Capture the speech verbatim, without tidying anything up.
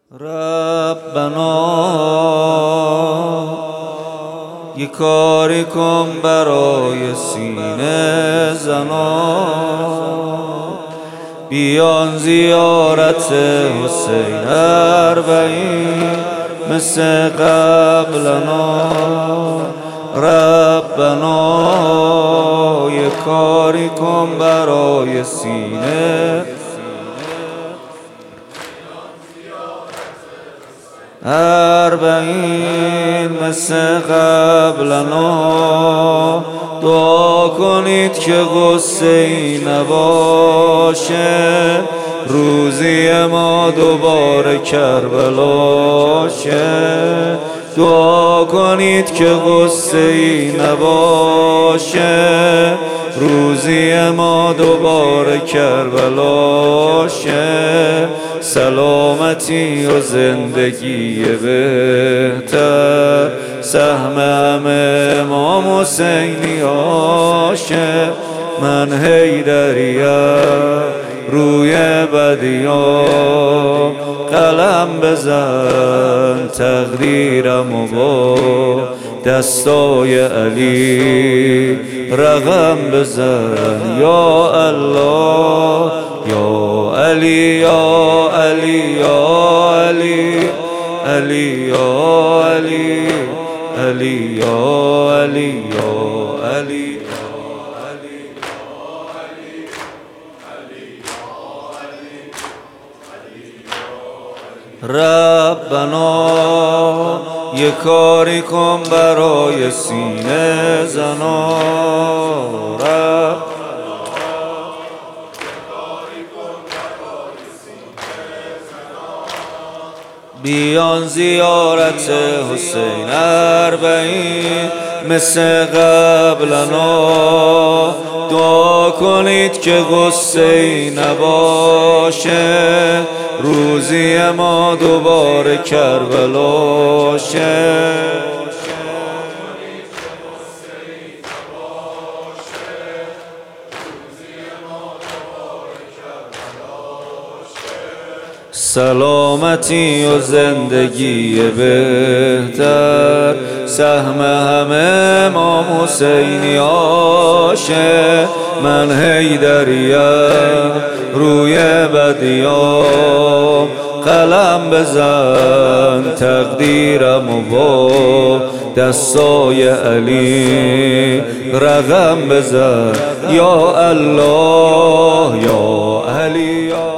ربنا یه کاری کن برای سینه زنا، بیان زیارت حسین اربعین مثل قبلنا. ربنا یه کاری کن برای سینه اربعین مثل قبلنا. دعا کنید که غصه ای نباشه، روزی ما دوباره کربلا شه. دعا کنید که غصه ای نباشه، روزی ما دوباره کربلا شه. سلامتی و زندگی بهتر، سهم همه امام حسینی آشه. من حیدریم روی بدیام، قلم بزن تقدیرم و با دستای علی رقم بزن. یا الله یا علی یا علی یا علی علی یا علی علی یا علی یا علی. ربنا یه کاری کن برای سینه زنا. رب بیان زیارت حسین اربعین مثل قبلنا. دعا کنید که غصه ای نباشه، روزی ما دوباره کربلا شه. سلامتی و زندگی بهتر، سهم همه امام حسینی آشه. من حیدریم روی بدیام، قلم بزن تقدیرم و با دستای علی رقم بزن. یا الله یا علی یا